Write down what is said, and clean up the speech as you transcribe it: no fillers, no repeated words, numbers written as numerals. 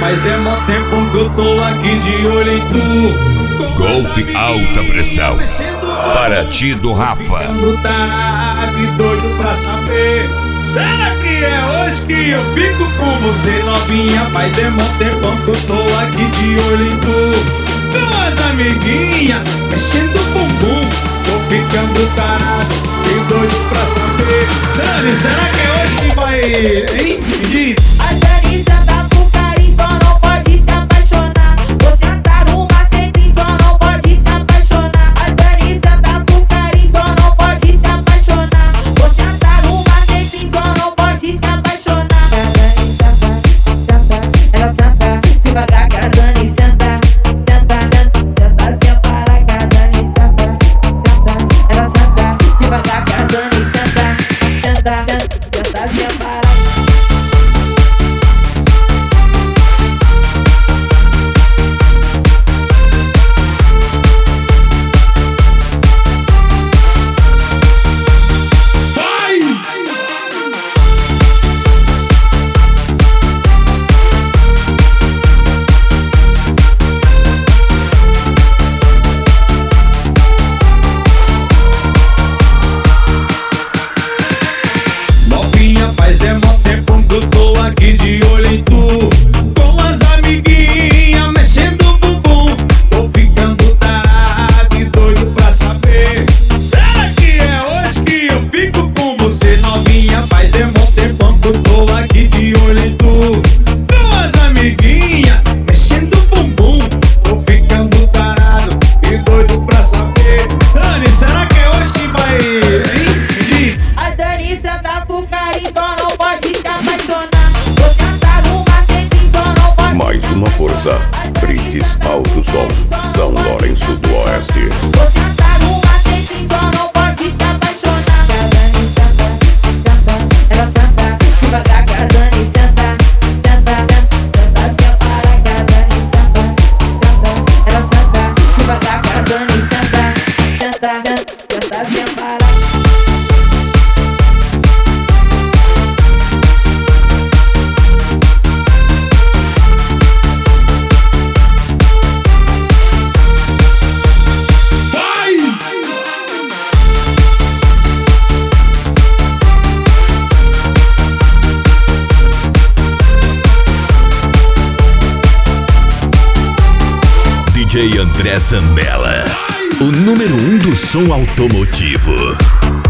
Mas é mó tempo que eu tô aqui de olho em tu. Golf alta pressão. Paraty do Rafa. Tarado e doido pra saber. Será que é hoje que eu fico com você, novinha? Faz é mó tempo que eu tô aqui de olho em tu. Com as amiguinhas, mexendo o bumbum. Tô ficando tarado e doido pra saber. Dani, será que é hoje que vai, hein? Me diz. A Dani tá com carinho, só não pode se apaixonar. Você tá no macete, só não pode se apaixonar. A Dani tá com carinho, só não pode se apaixonar. Você tá no macete, só não pode se apaixonar. A Dani senta, ela senta devagar que a Dani senta. Senta, sem parar que a Dani senta. Ela senta devagar que a Dani senta. Senta sem parar. Mas é mó tempo que eu tô aqui de olho em tu. Com as amiguinhas, mexendo o bumbum. Tô ficando tarado e doido pra saber. Será que é hoje que eu fico com você, novinha? Mas é mó tempo que eu tô aqui de olho em tu. Com as amiguinhas, mexendo o bumbum. Tô ficando tarado e doido pra saber. Dani, será que é hoje que vai, hein? Me diz. A Dani tá com carinho, só não pode se apaixonar. Você tá no macete, só não pode. Mais uma força. Brites Alto Som. São Lourenço do Oeste. Você tá no macete, só não pode se apaixonar. A Dani senta, ela senta devagar que a Dani senta. Senta sem parar que a Dani senta. Ela senta devagar que a Dani senta. Senta sem parar. DJ André Zambella, o número 1 do som automotivo.